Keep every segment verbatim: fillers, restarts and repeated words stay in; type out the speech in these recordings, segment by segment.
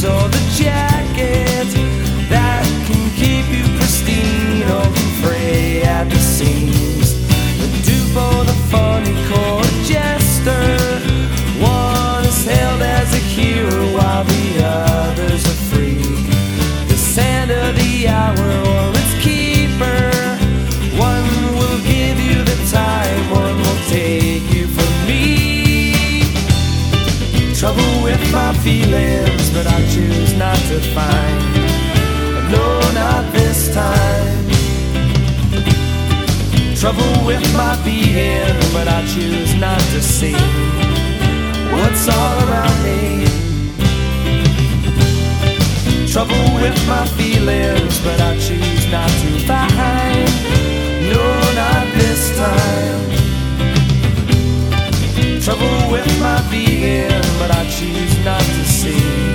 shoes or the jacket that can keep you pristine or fray at the seams. The dupe or the funny court jester, one is hailed as a hero while the other's a freak. The sand of the hour or its keeper, one will give you the time, one will take you from me. Trouble with my feelings, but I choose not to find. No, not this time. Trouble with my being, but I choose not to see what's all around me. Trouble with my feelings, but I choose not to find. No, not this time. Trouble with my being, but I choose not to see.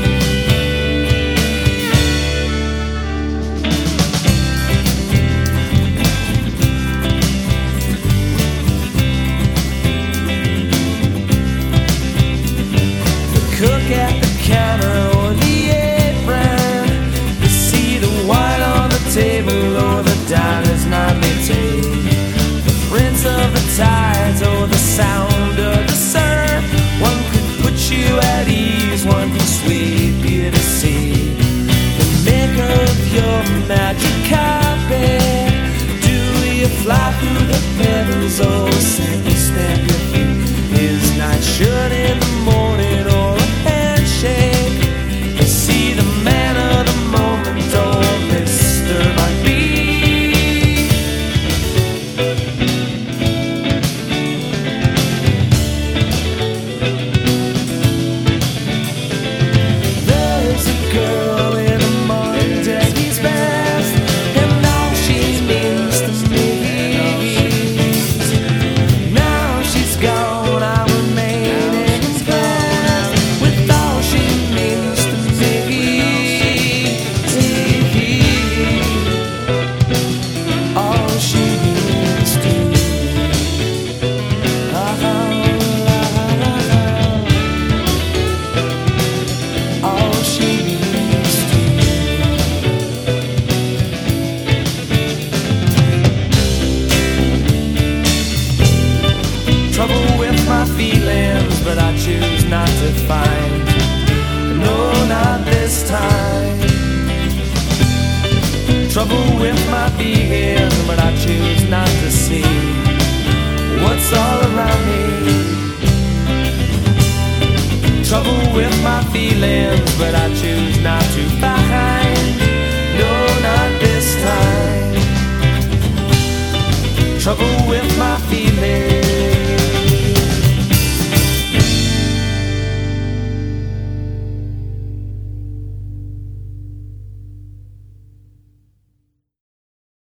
Cook at the counter or the apron, you see the wine on the table or the diner's nightly tea. The prince of the tides or the sound of the surf, one could put you at ease, one could sweep you to sea. The maker of your magic carpet, do you fly through the heavens or simply stamp your feet? His night shirt in the morning or shake. You see the man of the moment, oh Mister Might Be. There's a girl in the morning that he's best, and all she means to me. Now she's gone, I remain in his past with all she means to me. All she means to me. All she means to me. Trouble with my feelings, but I choose not to find. No, not this time. Trouble with my being, but I choose not to see what's all around me. Trouble with my feelings, but I choose not to find. No, not this time. Trouble with my feelings.